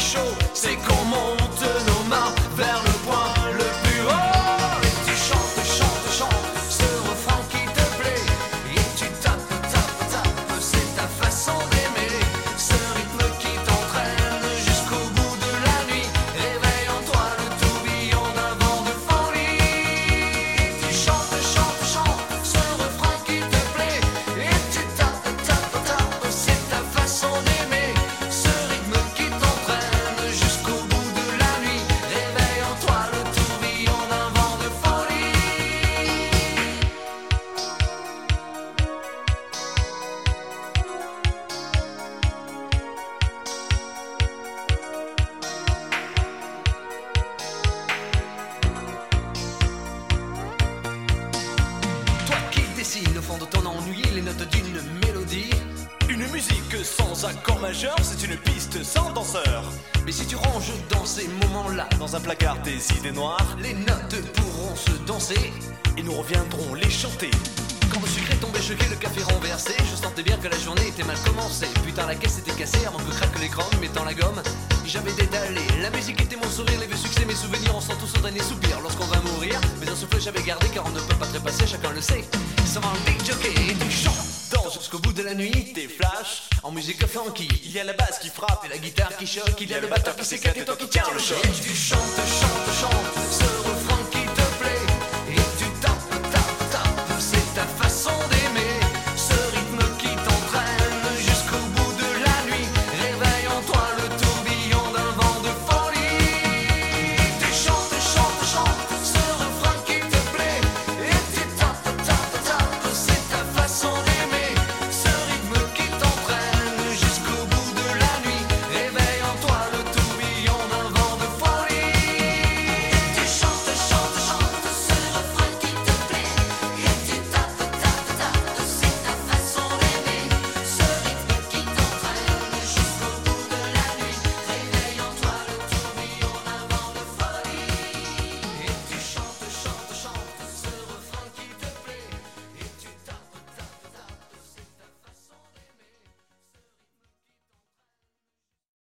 chaud, c'est qu'on monte nos mains vers le point le plus haut. Et tu chantes, chantes, chantes ce refrain qui te plaît. Et tu tapes, tapes, tapes, c'est ta façon d'aimer. Ce rythme qui t'entraîne jusqu'au bout de la nuit. Réveille en toi le tourbillon d'un vent de folie. Et tu chantes, chantes, chantes ce refrain qui te plaît. Et tu tapes, tapes, tapes, c'est ta façon d'aimer. Ce rythme qui t'entraîne jusqu'au bout de la nuit. Réveille en toi le tourbillon d'un vent de folie. Toi qui dessines au fond de ton ennui les notes d'une mélodie. Une musique sans accord majeur, c'est une piste sans danseur. Mais si tu ranges dans ces moments-là Dans un placard tes idées noires, les notes pourront se danser. et nous reviendrons les chanter. Quand le sucre est tombé choqué, le café renversé, je sentais bien que la journée était mal commencée. Putain, la caisse était cassée avant que craque l'écran, mettant la gomme. J'avais détalé, la musique était mon sourire, les vieux succès, mes souvenirs, on sent tous au dernier soupir lorsqu'on va mourir. Mais un souffle j'avais gardé car on ne peut pas trépasser, chacun le sait. Ça va un big jockey et tu chantes Danse jusqu'au bout de la nuit. tes flashs, En musique funky, il y a la basse qui frappe et la guitare qui choque, il y a le batteur qui s'éclate et toi qui tiens le choc. Et tu chantes, chantes, chantes ce